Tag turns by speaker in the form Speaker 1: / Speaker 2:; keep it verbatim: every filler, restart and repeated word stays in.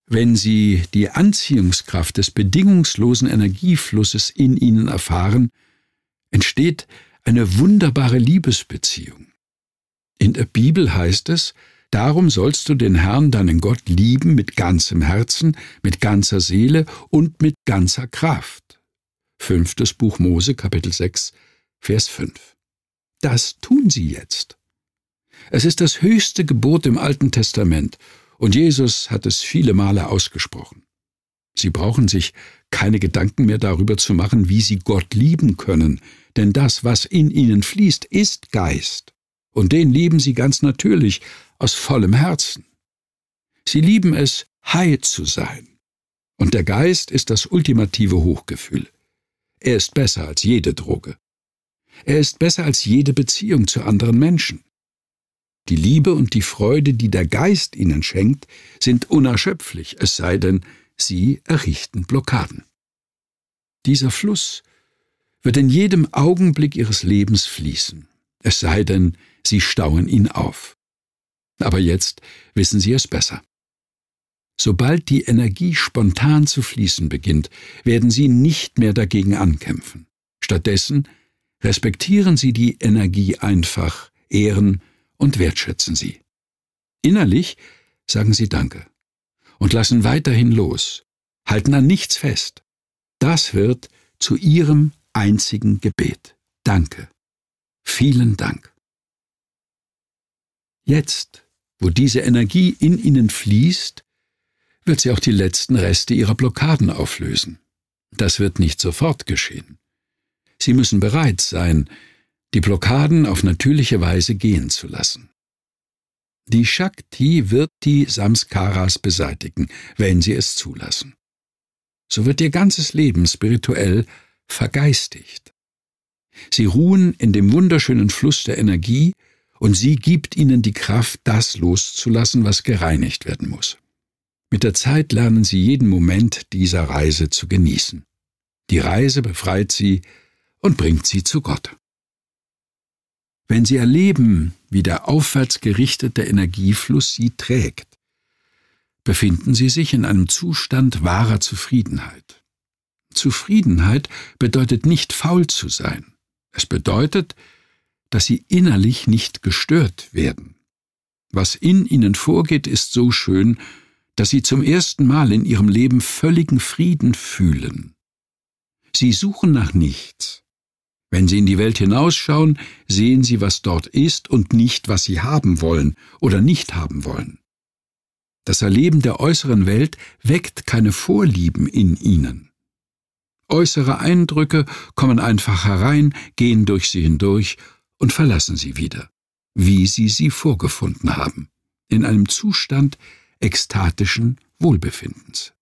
Speaker 1: Wenn Sie die Anziehungskraft des bedingungslosen Energieflusses in Ihnen erfahren, entsteht eine wunderbare Liebesbeziehung. In der Bibel heißt es, darum sollst du den Herrn, deinen Gott, lieben mit ganzem Herzen, mit ganzer Seele und mit ganzer Kraft. Fünftes Buch Mose, Kapitel sechs, Vers fünf. Das tun Sie jetzt. Es ist das höchste Gebot im Alten Testament, und Jesus hat es viele Male ausgesprochen. Sie brauchen sich keine Gedanken mehr darüber zu machen, wie Sie Gott lieben können, denn das, was in Ihnen fließt, ist Geist, und den lieben Sie ganz natürlich, aus vollem Herzen. Sie lieben es, high zu sein, und der Geist ist das ultimative Hochgefühl. Er ist besser als jede Droge. Er ist besser als jede Beziehung zu anderen Menschen. Die Liebe und die Freude, die der Geist ihnen schenkt, sind unerschöpflich, es sei denn, sie errichten Blockaden. Dieser Fluss wird in jedem Augenblick ihres Lebens fließen, es sei denn, sie stauen ihn auf. Aber jetzt wissen Sie es besser. Sobald die Energie spontan zu fließen beginnt, werden Sie nicht mehr dagegen ankämpfen. Stattdessen respektieren Sie die Energie einfach, ehren und wertschätzen Sie. Innerlich sagen Sie Danke und lassen weiterhin los, halten an nichts fest. Das wird zu Ihrem einzigen Gebet. Danke. Vielen Dank. Jetzt, wo diese Energie in Ihnen fließt, wird sie auch die letzten Reste Ihrer Blockaden auflösen. Das wird nicht sofort geschehen. Sie müssen bereit sein, die Blockaden auf natürliche Weise gehen zu lassen. Die Shakti wird die Samskaras beseitigen, wenn Sie es zulassen. So wird Ihr ganzes Leben spirituell vergeistigt. Sie ruhen in dem wunderschönen Fluss der Energie, und sie gibt Ihnen die Kraft, das loszulassen, was gereinigt werden muss. Mit der Zeit lernen Sie jeden Moment dieser Reise zu genießen. Die Reise befreit Sie und bringt Sie zu Gott. Wenn Sie erleben, wie der aufwärts gerichtete Energiefluss Sie trägt, befinden Sie sich in einem Zustand wahrer Zufriedenheit. Zufriedenheit bedeutet nicht faul zu sein. Es bedeutet, dass Sie innerlich nicht gestört werden. Was in Ihnen vorgeht, ist so schön, dass Sie zum ersten Mal in Ihrem Leben völligen Frieden fühlen. Sie suchen nach nichts. Wenn Sie in die Welt hinausschauen, sehen Sie, was dort ist und nicht, was Sie haben wollen oder nicht haben wollen. Das Erleben der äußeren Welt weckt keine Vorlieben in Ihnen. Äußere Eindrücke kommen einfach herein, gehen durch Sie hindurch und verlassen Sie wieder, wie Sie sie vorgefunden haben, in einem Zustand ekstatischen Wohlbefindens.